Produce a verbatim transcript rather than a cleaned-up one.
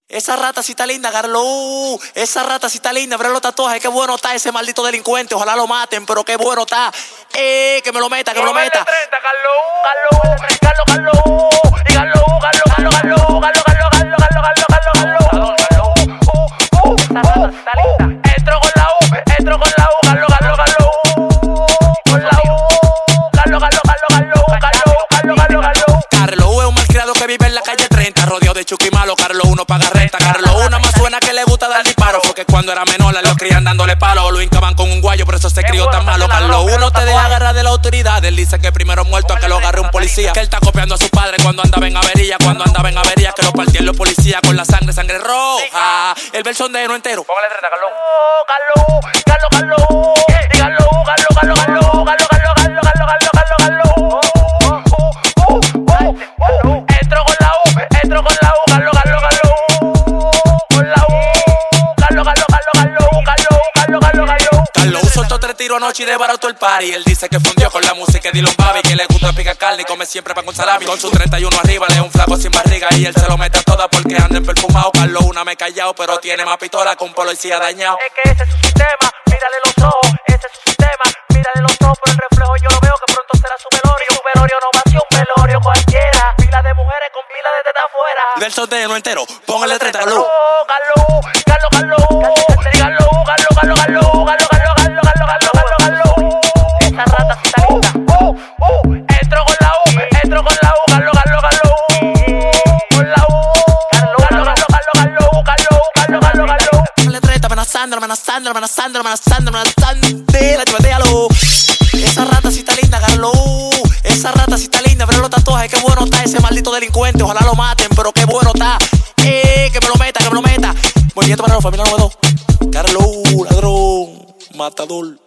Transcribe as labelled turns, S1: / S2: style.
S1: Esa rata sí está linda, Carlos. Esa rata sí está linda, pero los tatuajes, qué bueno está ese maldito delincuente. Ojalá lo maten, pero qué bueno está. Eh, que me lo meta, que me lo meta.
S2: treinta, Carlos, Carlos, Carlos, Carlos, y Carlos, Carlos, Carlos, Carlos, Carlos, Carlos, Carlos, Carlos, Carlos, Carlos, Carlos, uh, uh, esa rata sí está linda. Entro con la U, entro con la U, Carlos, Carlos, Carlos, con la U, Carlos, Carlos, Carlos, Carlos, Carlos, Carlos, Carlos, Carlos.
S1: Carlos U es un malcriado que vive en la calle treinta, rodeado de chuki malo. Carlos U no paga renta. Carlos U nada más suena que le gusta dar disparos, porque cuando era menor lo crían dándole palos, lo hincaban con un guayo, por eso se crió tan malo. Carlos U no te deja agarrar de la autoridad. Él dice que primero muerto a que lo agarre un policía, que él está copiando a su padre cuando andaba en avería, cuando andaba en avería, que lo partían los policías con la sangre, sangre roja. El verso de no entero.
S2: Póngale treinta, Carlos. Carlos, Carlos, Carlos, y Carlos, Carlos, Carlos, Carlos, Carlos, Carlos, Carlos, Carlos, Carlos, Carlos. Entro con la U, entro con la U, Carlos, Carlos, Carlos, con la U, Carlos, Carlos, Carlos, Carlos, Carlos, Carlos, Carlos, Carlos.
S1: Carlos U soltó tres tiros anoche y desbarató el party. Él dice que fundió con la música de Dylan Babi, que le gusta picar carne y come siempre pan con salami. Con su treinta y uno arriba le da un flaco sin barriga y él se lo mete a toda porque anda en perfumado. Carlos una me callado, pero tiene más pistola que un policía dañado.
S2: Es que ese es su sistema, mírale los ojos, ese es su sistema, mírale los ojos, por el reflejo yo lo veo que pronto será su velorio. Su velorio no va a ser un velorio cualquiera, pila de mujeres con pila de teta afuera.
S1: Verso de no entero, póngale treinta, Carlos.
S2: Carlos, Carlos, Carlos, Carlos, Carlos, Carlos, Carlos, Carlos, Carlos, Carlos, Carlos, Carlos, Carlos, Carlos. Esa rata sí está linda. Uh, uh, entro con la U, entro con la U, Carlos, Carlos, Carlos, con la U, Carlos, Carlos, Carlos, Carlos, Carlos, Carlos, Carlos, Carlos.
S1: Póngale treinta, amenazando, amenazando, amenazando, amenazando, amenazando. La chivatealo. Esa rata sí está linda, Carlos. Esa rata sí está linda, pero los tatuajes, qué bueno está ese maldito delincuente. Ojalá lo maten, pero qué bueno está. Eh, que me lo meta, que me lo meta. Movimiento para la familia número dos. Carlos, ladrón, matador.